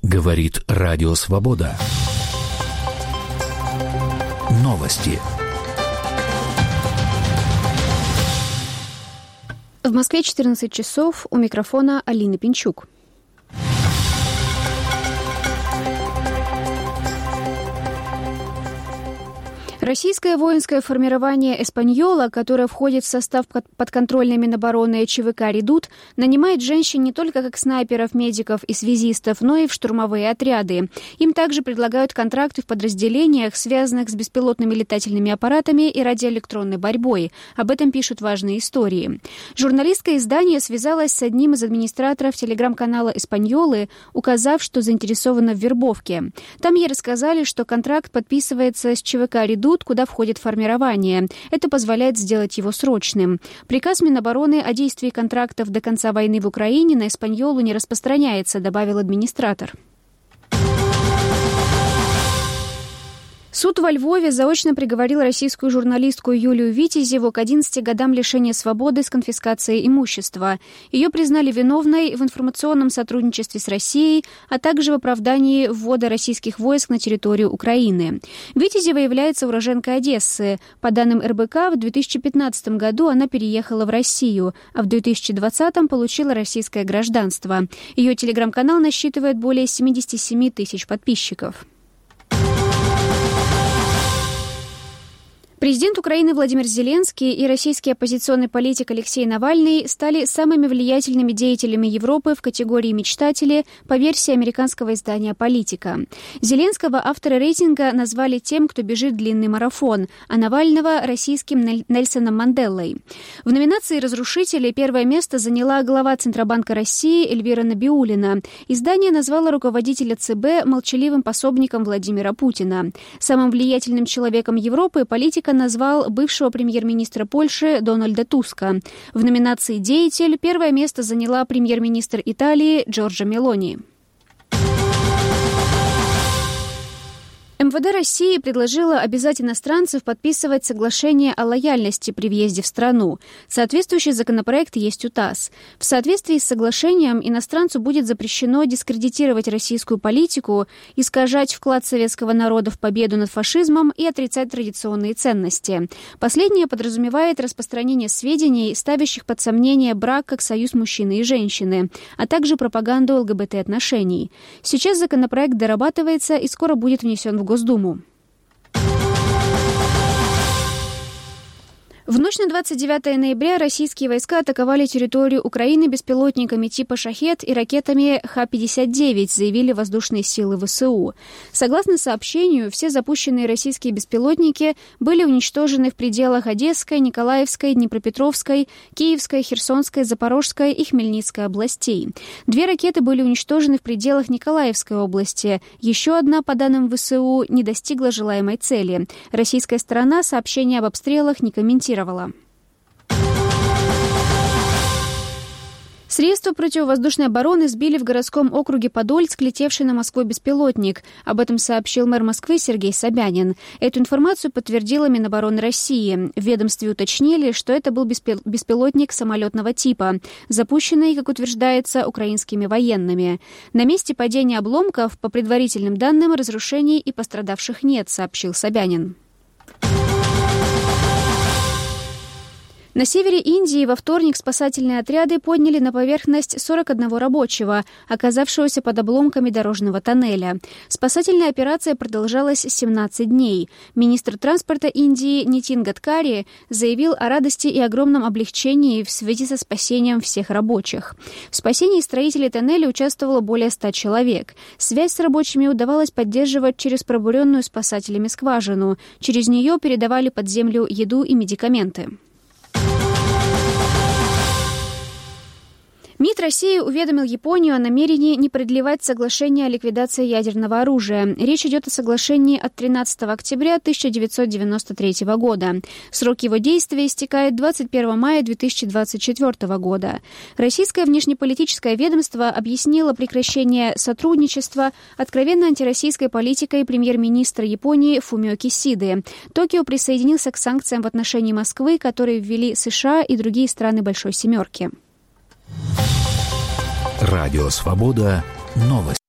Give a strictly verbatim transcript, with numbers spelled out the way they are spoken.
Говорит Радио Свобода. Новости. В Москве четырнадцать часов. У микрофона Алина Пинчук. Российское воинское формирование «Эспаньола», которое входит в состав подконтрольной Минобороны ЧВК «Редут», нанимает женщин не только как снайперов, медиков и связистов, но и в штурмовые отряды. Им также предлагают контракты в подразделениях, связанных с беспилотными летательными аппаратами и радиоэлектронной борьбой. Об этом пишут важные истории. Журналистское издание связалось с одним из администраторов телеграм-канала «Эспаньолы», указав, что заинтересована в вербовке. Там ей рассказали, что контракт подписывается с ЧВК «Редут», куда входит формирование. Это позволяет сделать его срочным. Приказ Минобороны о действии контрактов до конца войны в Украине на «Эспаньолу» не распространяется, добавил администратор. Суд во Львове заочно приговорил российскую журналистку Юлию Витязеву к одиннадцати годам лишения свободы с конфискацией имущества. Ее признали виновной в информационном сотрудничестве с Россией, а также в оправдании ввода российских войск на территорию Украины. Витязева является уроженкой Одессы. По данным эр бэ ка, в две тысячи пятнадцатом году она переехала в Россию, а в две тысячи двадцатом получила российское гражданство. Ее телеграм-канал насчитывает более семьдесят семь тысяч подписчиков. Президент Украины Владимир Зеленский и российский оппозиционный политик Алексей Навальный стали самыми влиятельными деятелями Европы в категории «мечтатели» по версии американского издания «Политика». Зеленского авторы рейтинга назвали тем, кто бежит длинный марафон, а Навального – российским Нельсоном Манделой. В номинации «Разрушители» первое место заняла глава Центробанка России Эльвира Набиуллина. Издание назвало руководителя цэ бэ молчаливым пособником Владимира Путина. Самым влиятельным человеком Европы политика назвал бывшего премьер-министра Польши Дональда Туска. В номинации «Деятель» первое место заняла премьер-министр Италии Джорджа Мелони. эм вэ дэ России предложило обязать иностранцев подписывать соглашение о лояльности при въезде в страну. Соответствующий законопроект есть у ТАСС. В соответствии с соглашением иностранцу будет запрещено дискредитировать российскую политику, искажать вклад советского народа в победу над фашизмом и отрицать традиционные ценности. Последнее подразумевает распространение сведений, ставящих под сомнение брак как союз мужчины и женщины, а также пропаганду эл гэ бэ тэ-отношений. Сейчас законопроект дорабатывается и скоро будет внесен в Госдуму. В ночь на двадцать девятое ноября российские войска атаковали территорию Украины беспилотниками типа «Шахед» и ракетами ха пятьдесят девять, заявили воздушные силы вэ эс у. Согласно сообщению, все запущенные российские беспилотники были уничтожены в пределах Одесской, Николаевской, Днепропетровской, Киевской, Херсонской, Запорожской и Хмельницкой областей. Две ракеты были уничтожены в пределах Николаевской области. Еще одна, по данным вэ эс у, не достигла желаемой цели. Российская сторона сообщение об обстрелах не комментировала. Средства противовоздушной обороны сбили в городском округе Подольск летевший на Москву беспилотник. Об этом сообщил мэр Москвы Сергей Собянин. Эту информацию подтвердила Минобороны России. В ведомстве уточнили, что это был беспилотник самолетного типа, запущенный, как утверждается, украинскими военными. На месте падения обломков, по предварительным данным, разрушений и пострадавших нет, сообщил Собянин. На севере Индии во вторник спасательные отряды подняли на поверхность сорок одного рабочего, оказавшегося под обломками дорожного тоннеля. Спасательная операция продолжалась семнадцать дней. Министр транспорта Индии Нитин Гадкари заявил о радости и огромном облегчении в связи со спасением всех рабочих. В спасении строителей тоннеля участвовало более ста человек. Связь с рабочими удавалось поддерживать через пробуренную спасателями скважину. Через нее передавали под землю еду и медикаменты. МИД России уведомил Японию о намерении не продлевать соглашение о ликвидации ядерного оружия. Речь идет о соглашении от тринадцатого октября тысяча девятьсот девяносто третьего года. Срок его действия истекает двадцать первого мая две тысячи двадцать четвёртого года. Российское внешнеполитическое ведомство объяснило прекращение сотрудничества откровенно антироссийской политикой премьер-министра Японии Фумио Кисиды. Токио присоединился к санкциям в отношении Москвы, которые ввели США и другие страны Большой Семерки. Радио Свобода. Новости.